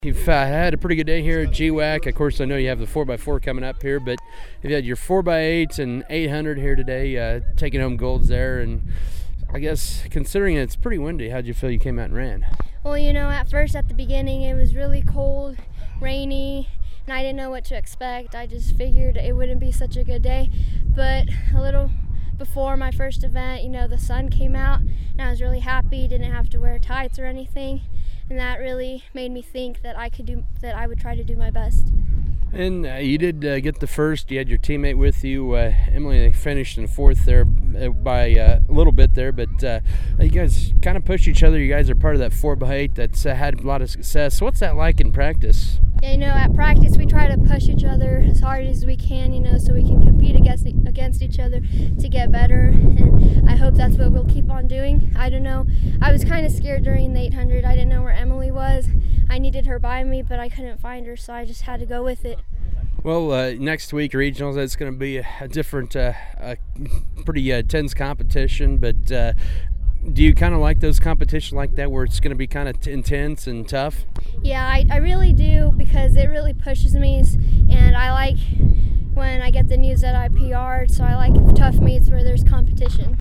You've had a pretty good day here at GWAC. Of course, I know you have the 4x4 coming up here, but you've had your 4x8s and 800 here today, taking home golds there. And I guess considering it's pretty windy, how'd you feel you came out and ran? Well, at first at the beginning it was really cold, rainy, and I didn't know what to expect. I just figured it wouldn't be such a good day. But a little before my first event, the sun came out, and I was really happy. Didn't have to wear tights or anything. And that really made me think that I would try to do my best. And you did get the first. You had your teammate with you, Emily. Finished in fourth there by a little bit there, but you guys kind of pushed each other. You guys are part of that 4x8 that's had a lot of success. So what's that like in practice? Yeah, at practice we try to push each other as hard as we can, so we can compete against each other to get better. And I hope that's what we'll keep on doing. I don't know. I was kind of scared during the 800. I didn't know where Emily was. I needed her by me, but I couldn't find her, so I just had to go with it. Well, next week, regionals, it's going to be a different, pretty tense competition, but do you kind of like those competitions like that where it's going to be kind of intense and tough? Yeah, I really do, because it really pushes me, and I like when I get the news that I PR'd, so I like tough meets where there's competition.